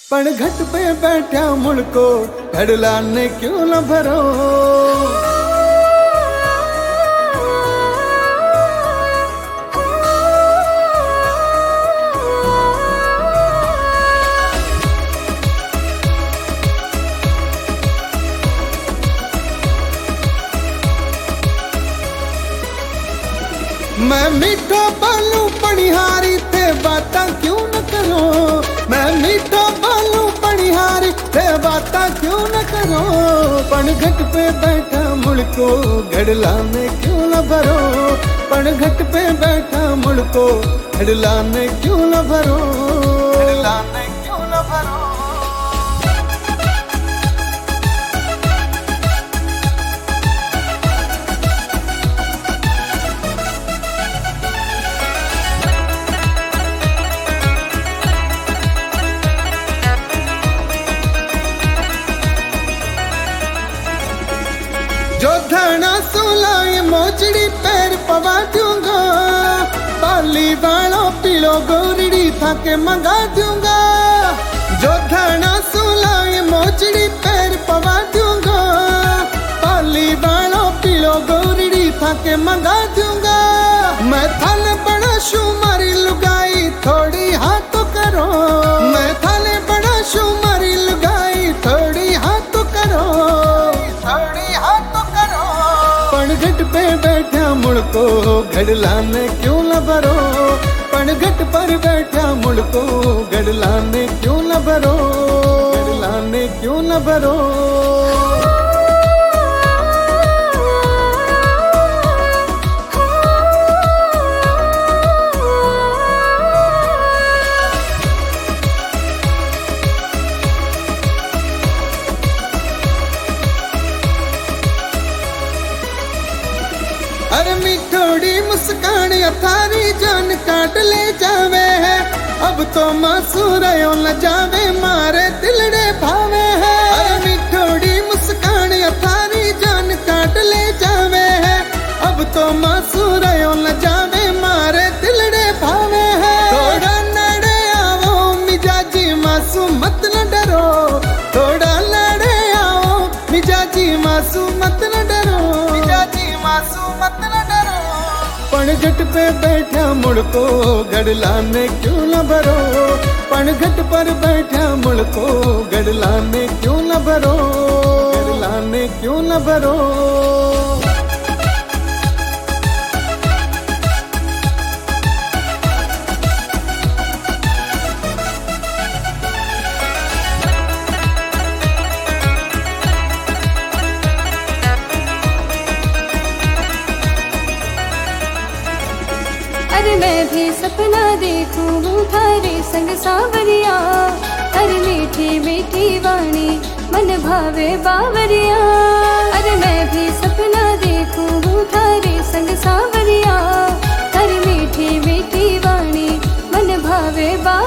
पण घट पे बैठा मुड़को घड़ला ने क्यों न भरो। मैं मीठो बालू पनिहारी थे बाता क्यों न करो। मैं मीठो बालू पनिहारी थे बाता क्यों न करो। पण घट पे बैठा मुड़को घड़ला में क्यों न भरो। पण घट पे बैठा मुड़को घड़ला में क्यों न भरो। घड़ला में क्यों न भरो। जो धना सुलाए मोचड़ी पैर पवा दूंगा। बाली वालों पीलो गोरड़ी थाके मंगा दूंगा। जो धना सुलाए मोचड़ी पैर पवा दूंगा। बाली वालों पीलो गोरड़ी थाके मंगा दूंगा। मैं थाने बड़ा शू मारी लुगाई थोड़ी हाथ तो करो। मैं थाने बड़ा शू मारी लुगाई थोड़ी हाथ तो करो। थोड़ी हाथ तो करो। पण घट पे बैठा मुड़को घड़ला में क्यों न भरो। पण घट पर बैठा मुड़को घड़ला में क्यों न भरो। घड़ला में क्यों न भरो। अरे मिठोड़ी मुस्कान थारी जान काट ले जावे है। अब तो मासूर न जावे मारे दिलड़े भावे है। अरे मिठोड़ी मुस्कान थारी जान काट ले जावे है। अब तो मासूर न जावे मारे दिलड़े भावे है। थोड़ा नड़े आओ मिजाजी मासूम मत न डरो। थोड़ा नड़े आओ मिजाजी मासूम मत न डरो। मिजाजी मासूम मत न डरो। पण घट पे बैठा मुड़को घड़ला में क्यों न भरो। पण घट पर बैठा मुड़को घड़ला में क्यों न भरो। घड़ला में क्यों न भरो। अरे मैं भी सपना देखूं हूँ थारे संग सावरिया। अरे मीठी मीठी वाणी मन भावे बावरिया। अरे मैं भी सपना देखूं हूँ थारे संग सावरिया। अरे मीठी मीठी वाणी मन भावे बावरिया।